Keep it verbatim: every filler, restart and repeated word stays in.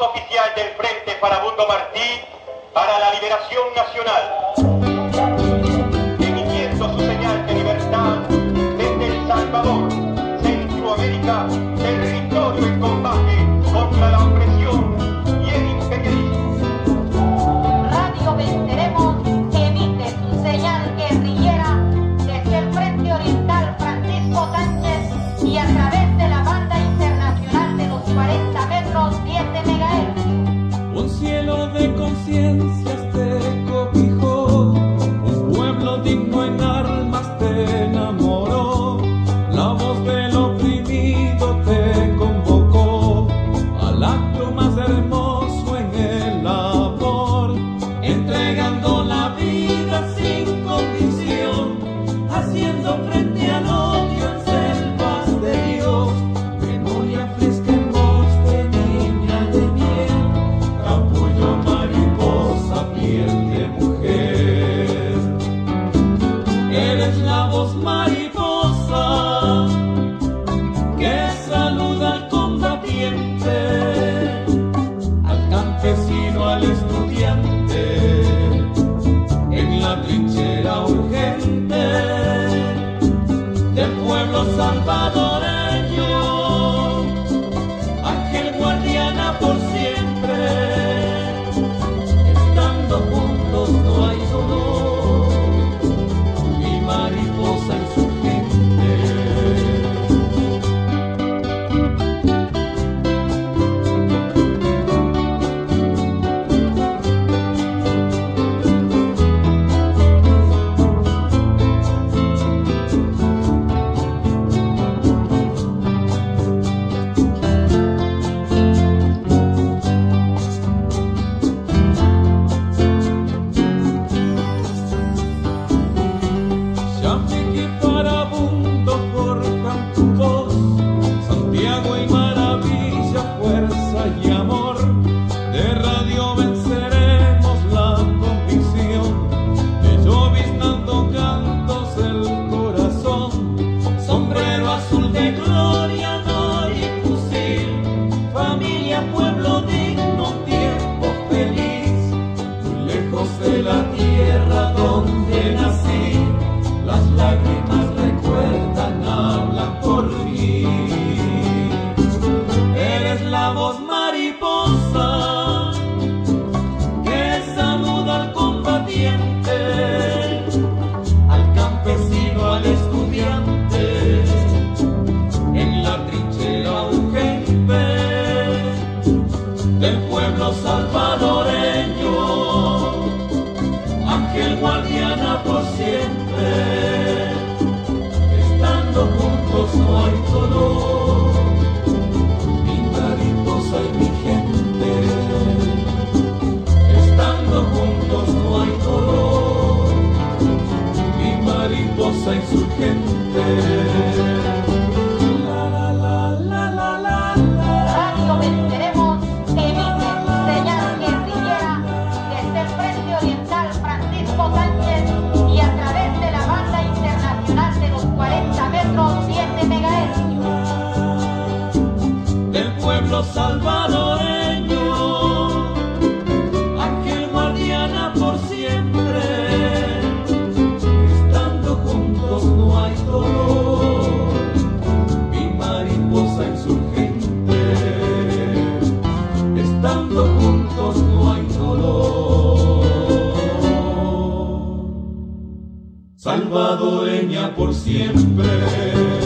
oficial del Frente Farabundo Martí para la Liberación Nacional, emitiendo su señal de libertad desde El Salvador, Centroamérica, territorio en combate contra la opresión y el imperialismo. Radio Venceremos emite su señal guerrillera desde el Frente Oriental Francisco Sánchez y a través de la banda internacional de los cuarenta metros siete megahercios. Un cielo de conciencias te cobijó, un pueblo digno en armas te enamoró, la voz del oprimido te convocó al acto más hermoso en el amor, entregando la vida sin condición, haciendo frente al odio en selvas de Dios, memoria fresca en voz de niña de miel, capullo mariposa, piel de mujer. Eres la voz mariposa que saluda al combatiente, al campesino, al estudiante, en la trinchera urgente del pueblo salvadoreño, ángel guardiana por siempre, estando juntos no hay dolor, mi mariposa insurgente. Chapinque Farabundo forjan tu voz, Santiago y Maravilla, fuerza y amor, de radio venceremos la convicción, de lloviznando cantos el corazón, sombrero azul de gloria, honor y fusil, familia, pueblo digno, tiempo feliz, muy lejos de la tierra donde nací, las lágrimas recuerdan, hablan por mí. Eres la voz mariposa que saluda al combatiente, al campesino, al estudiante, en la trinchera urgente del pueblo salvadoreño, ángel guardiana por siempre, estando juntos no hay dolor, mi mariposa y mi gente, estando juntos no hay dolor, mi mariposa insurgente. La, la, la, la, la, la, la. Radio Venceremos emite su señal guerrillera desde el Frente Oriental Francisco Sánchez y a través de la banda internacional de los cuarenta metros siete megahercios. Del pueblo salvadoreño, ángel guardiana por siempre, estando juntos no hay dolor, mi mariposa insurgente, estando juntos no hay dolor, salvadoreña por siempre.